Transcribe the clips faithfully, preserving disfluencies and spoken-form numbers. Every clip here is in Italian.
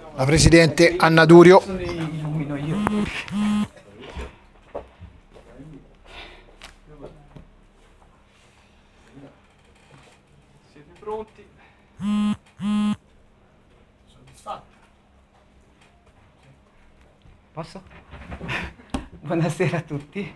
La presidente Anna Durio. Illumino io. Siete pronti? Soddisfatto? Posso? Buonasera a tutti.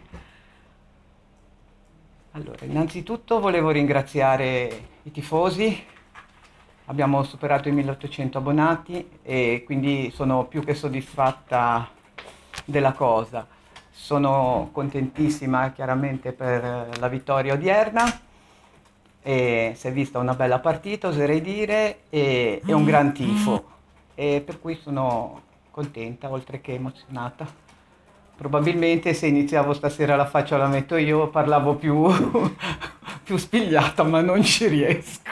Allora, innanzitutto volevo ringraziare i tifosi. Abbiamo superato i milleottocento abbonati e quindi sono più che soddisfatta della cosa. Sono contentissima chiaramente per la vittoria odierna. E si è vista una bella partita, oserei dire, e, e un gran tifo. E per cui sono contenta, oltre che emozionata. Probabilmente se iniziavo stasera la faccia la metto io, parlavo più, più spigliata, ma non ci riesco.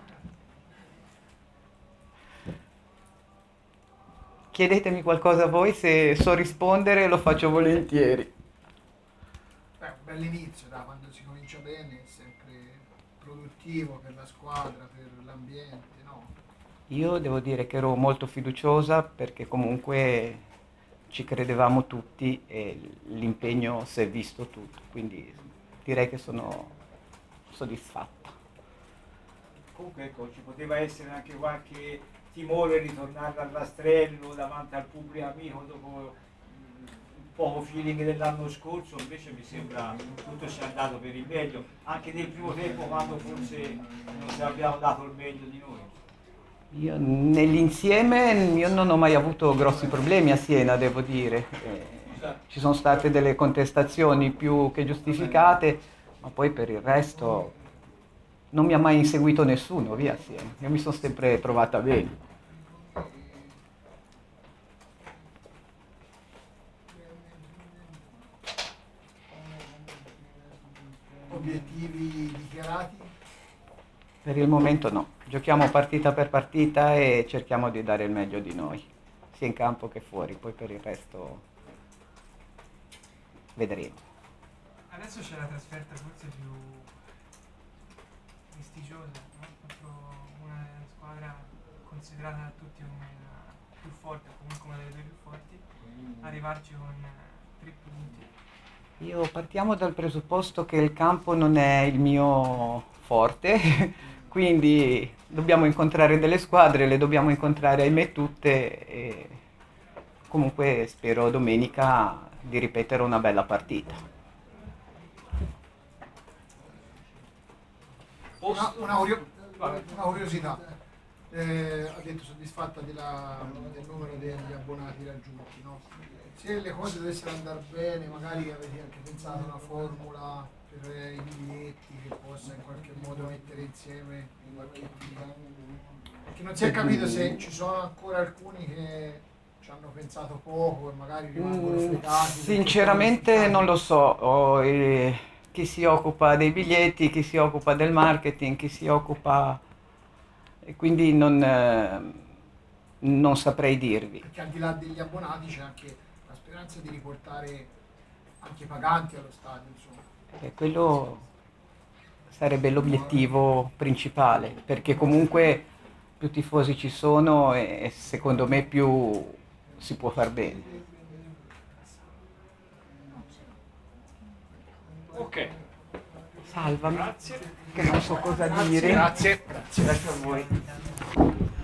Chiedetemi qualcosa voi, se so rispondere lo faccio volentieri. Beh, un bell'inizio, da quando si comincia bene, è sempre produttivo per la squadra, per l'ambiente, no? Io devo dire che ero molto fiduciosa perché comunque ci credevamo tutti e l'impegno si è visto tutto, quindi direi che sono soddisfatta. Comunque ecco, ci poteva essere anche qualche timore di ritornare al rastrello davanti al pubblico amico dopo mm, un poco feeling dell'anno scorso, invece mi sembra tutto sia andato per il meglio, anche nel primo tempo quando forse non ci abbiamo dato il meglio di noi. Io nell'insieme io non ho mai avuto grossi problemi a Siena, devo dire. Eh, ci sono state delle contestazioni più che giustificate, ma poi per il resto non mi ha mai inseguito nessuno, via a Siena. Io mi sono sempre trovata bene. Obiettivi dichiarati? Per il momento no, giochiamo partita per partita e cerchiamo di dare il meglio di noi, sia in campo che fuori, poi per il resto vedremo. Adesso c'è la trasferta forse più prestigiosa, no? Contro una squadra considerata da tutti come la più forte, o comunque una delle due più forti, arrivarci con eh, tre punti. Io partiamo dal presupposto che il campo non è il mio forte, quindi dobbiamo incontrare delle squadre, le dobbiamo incontrare ahimè tutte e comunque spero domenica di ripetere una bella partita. Una, una, curio- una curiosità. Eh, ha detto soddisfatta della- del numero degli abbonati raggiunti, no? Se le cose dovessero andare bene, magari avete anche pensato a una formula per eh, i biglietti che possa in qualche modo mettere insieme in qualche team. Perché non si è capito se ci sono ancora alcuni che ci hanno pensato poco e magari rimangono Mm, fregati. Sinceramente non lo so, ho, eh, chi si occupa dei biglietti, chi si occupa del marketing, chi si occupa... e quindi non, eh, non saprei dirvi. Perché al di là degli abbonati c'è anche la speranza di riportare anche i paganti allo stadio, insomma. E quello sarebbe l'obiettivo principale, perché comunque più tifosi ci sono e secondo me più si può far bene. Ok, Salvami, grazie. che non so cosa dire. Grazie. Grazie a voi.